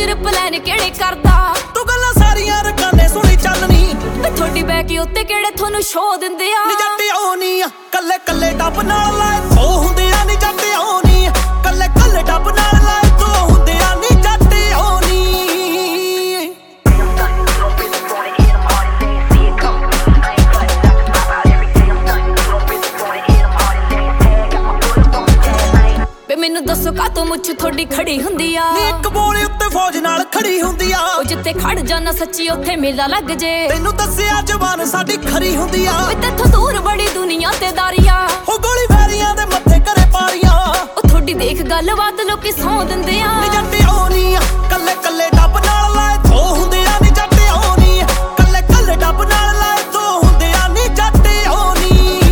future plan ਕਿਹੜੇ ਕਰਦਾ ਤੂੰ ਗੱਲਾਂ ਸਾਰੀਆਂ ਰਕਾਨੇ ਸੁਣੀ ਚੱਲਣੀ ਵੇ ਤੁਹਾਡੀ ਬੈਕ ਉੱਤੇ ਕਿਹੜੇ ਤੁਹਾਨੂੰ ਸ਼ੋ ਦਿੰਦੇ ਆ ਨੀ ਜੱਟ ਆਉਣੀ ਆ ਕੱਲੇ ਕੱਲੇ ਡੱਬ ਨਾਲ ਲਾਏ ਦੋ ਹੁੰਦੇ ਆ ਨੀ ਜੱਟ ਆਉਣੀ ਆ ਕੱਲੇ ਕੱਲੇ ਡੱਬ ਨਾਲ ਲਾਏ ਦੋ ਹੁੰਦੇ ਆ ਨੀ ਜੱਟ ਆਉਣੀ ਵੇ ਮੈਨੂੰ ਦੱਸੋ ਕਾਤੋਂ ਮੁੱਛ ਤੁਹਾਡੀ ਖੜੀ ਹੁੰਦੀ ਆ ਨੀ ਇੱਕ ਬੋਲੇ ਉੱਤੇ ਫੌਜ ਨਾਲ ਖੜੀ ਹੁੰਦੀ ਆ ਉਹ ਜਿੱਥੇ ਖੜ ਜਾਣਾ ਸੱਚੀ ਉੱਥੇ ਮੇਲਾ ਲੱਗ ਜੇ ਤੈਨੂੰ ਦੱਸਿਆ ਜਵਾਨ ਸਾਡੀ ਖਰੀ ਹੁੰਦੀ ਆ ਵੇ ਤੇਥੋਂ ਦੂਰ ਬੜੀ ਦੁਨੀਆ ਤੇ ਦਾਰੀਆ ਉਹ ਗੋਲੀ ਫੈਰੀਆਂ ਦੇ ਮੱਥੇ ਘਰੇ ਪਾਰੀਆਂ ਉਹ ਤੁਹਾਡੀ ਦੇਖ ਗੱਲਬਾਤ ਲੋਕੀ ਸੌਂ ਦਿੰਦੇ ਆ ਨੀ ਜੱਟ ਆਉਣੀ ਆ ਕੱਲੇ ਕੱਲੇ ਡੱਬ ਨਾਲ ਲਾਏ ਦੋ ਹੁੰਦੇ ਆ ਨੀ ਜੱਟ ਆਉਣੀ ਆ ਕੱਲੇ ਕੱਲੇ ਡੱਬ ਨਾਲ ਲਾਏ ਦੋ ਹੁੰਦੇ ਆ ਨੀ ਜੱਟ ਆਉਣੀ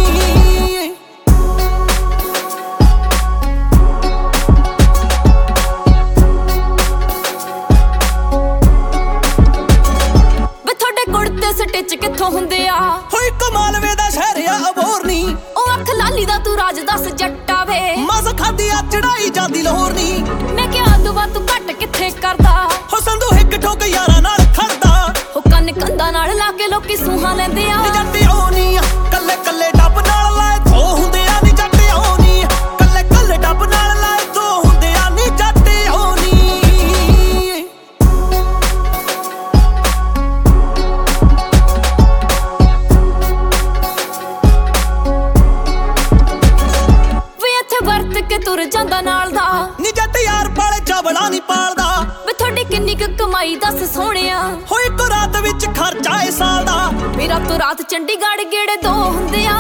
ਵੇ ਤੁਹਾਡੇ ਕੁੜਤੇ ਸਟਿਚ ਕਿੱਥੋਂ ਹੁੰਦੇ ਆ ਹੋਈ ਕਮਾਲਵੇ ਦਾ ਸ਼ਹਿਰ ਆ ਅਬੋਰਨੀ ਉਹ ਅੱਖ ਲਾਲੀ ਦਾ ਤੂੰ ਰਾਜ ਦੱਸ ਜੱਟਾ ਵੇ ਮਸ ਖਾਦੀ ਆ ਚੜਾਈ ਜਾਂਦੀ ਲਾਹੌਰ ਨੀ ਮੈਂ ਕਿਹਾ ਦੁਆ ਤੂੰ ਘੱਟ ਕਿੱਥੇ ਕਰਦਾ ਹੋ ਸੰਧੂ ਹਿੱਕ ਠੋਕ ਯਾਰਾਂ ਨਾਲ ਖੜਦਾ ਉਹ ਕੰਨ ਕੰਧਾਂ ਨਾਲ ਲਾ ਕੇ ਲੋਕੀ ਸੂਹਾਂ ਲੈਂਦੇ ਆ ਨੀ ਜੱਟ ਆਉਣੀ ਆ ਕੱਲੇ ਕੱਲੇ ਡੱਬ ਨਾਲ ਲਾਏ ਦੋ ਹੁੰਦੇ ਆ ਨੀ ਜੱਟ ਆਉਣੀ ਆ ਕੱਲੇ ਕੱਲੇ ਡੱਬ ਨਾਲ ਲਾਏ ਦੋ ਹੁੰਦੇ ਆ ਨੀ ਜੱਟ ਆਉਣੀ ਵੇ ਇੱਥੇ ਵਰਤ ਕੇ ਤੁਰ ਜਾਂਦਾ ਨਾਲ ਦਾ ਨੀ ਜੱਟ ਯਾਰ ਪਾਲੇ ਚਾਵਲਾ ਨੀ ਪਾਲਦਾ ਵੇ ਤੁਹਾਡੀ ਕਿੰਨੀ ਕੁ ਕਮਾਈ ਦੱਸ ਸੋਹਣਿਆ ਹੋਈ ਕੋ ਰਾਤ ਵਿੱਚ ਖਰਚਾ ਏ ਸਾਲ ਦਾ ਮੇਰਾ ਤੋਂ ਰਾਤ ਚੰਡੀਗੜ੍ਹ ਗੇੜੇ ਦੋ ਹੁੰਦੇ